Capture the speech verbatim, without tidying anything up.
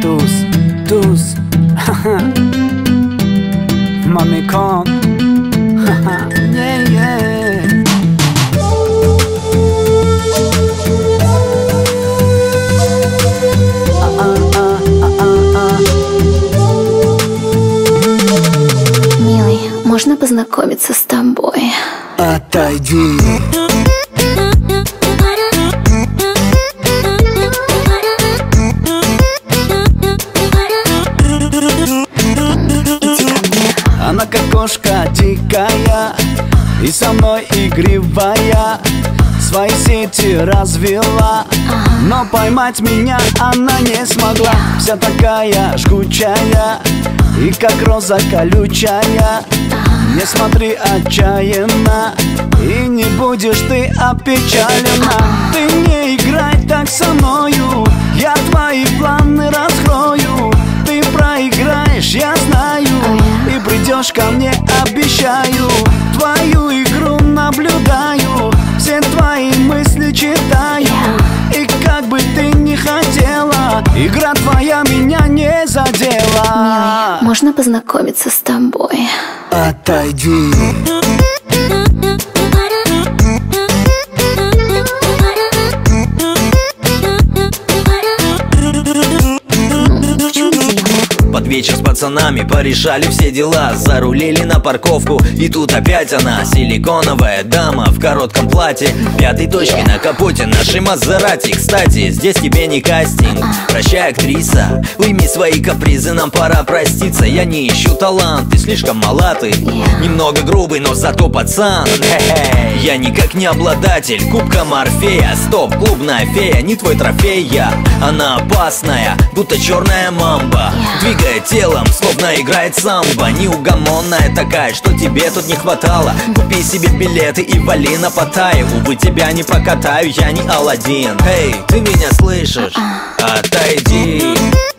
туз, туз. Мамикон. Не-е. Милый, можно познакомиться с тобой? Отойди. Она как кошка дикая и со мной игривая, свои сети развела, но поймать меня она не смогла. Вся такая жгучая и как роза колючая. Не смотри отчаянно, и не будешь ты опечалена. Ты не играй так со мною, я твои планы раскрою. Ты проиграешь, я знаю, и придешь ко мне, обещаю. Твою игру наблюдаю, все твои мысли читаю. И как бы ты ни хотела, игра твоя меня не задела. Милый, можно познакомиться с тобой? Отойди. Под вечер с пацанами порешали все дела, зарулили на парковку, и тут опять она, силиконовая дама в коротком платье, пятой точкой на капоте нашей Мазерати. Кстати, здесь тебе не кастинг, прощай, актриса, уйми свои капризы, нам пора проститься. Я не ищу талант, ты слишком мала, ты немного грубый, но зато пацан. Хе-хе. Я никак не обладатель кубка Морфея. Стоп, клубная фея, не твой трофей я. Она опасная, будто черная мамба, двигая телом, словно играет самбо. Неугомонная такая, что тебе тут не хватало. Купи себе билеты и вали на Паттайи. Увы, тебя не прокатаю, я не Аладдин. Эй, ты меня слышишь? Отойди.